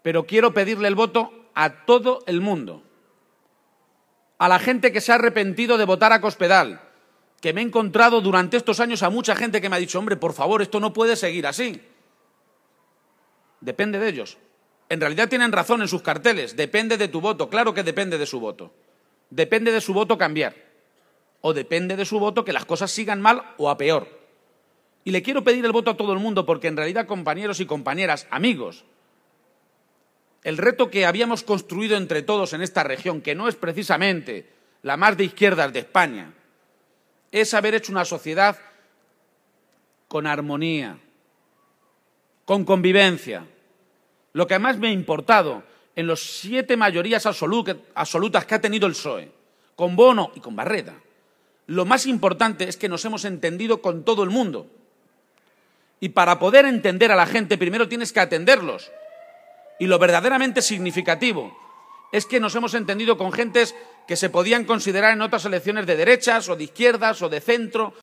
pero quiero pedirle el voto a todo el mundo. A la gente que se ha arrepentido de votar a Cospedal, que me he encontrado durante estos años a mucha gente que me ha dicho, hombre, por favor, esto no puede seguir así. Depende de ellos. En realidad tienen razón en sus carteles, depende de tu voto, claro que depende de su voto. Depende de su voto cambiar, o depende de su voto que las cosas sigan mal o a peor. Y le quiero pedir el voto a todo el mundo porque en realidad, compañeros y compañeras, amigos, el reto que habíamos construido entre todos en esta región, que no es precisamente la más de izquierdas de España, es haber hecho una sociedad con armonía, con convivencia. Lo que más me ha importado en los 7 mayorías absolutas que ha tenido el PSOE, con Bono y con Barreda, lo más importante es que nos hemos entendido con todo el mundo. Y para poder entender a la gente, primero tienes que atenderlos. Y lo verdaderamente significativo es que nos hemos entendido con gentes que se podían considerar en otras elecciones de derechas o de izquierdas o de centro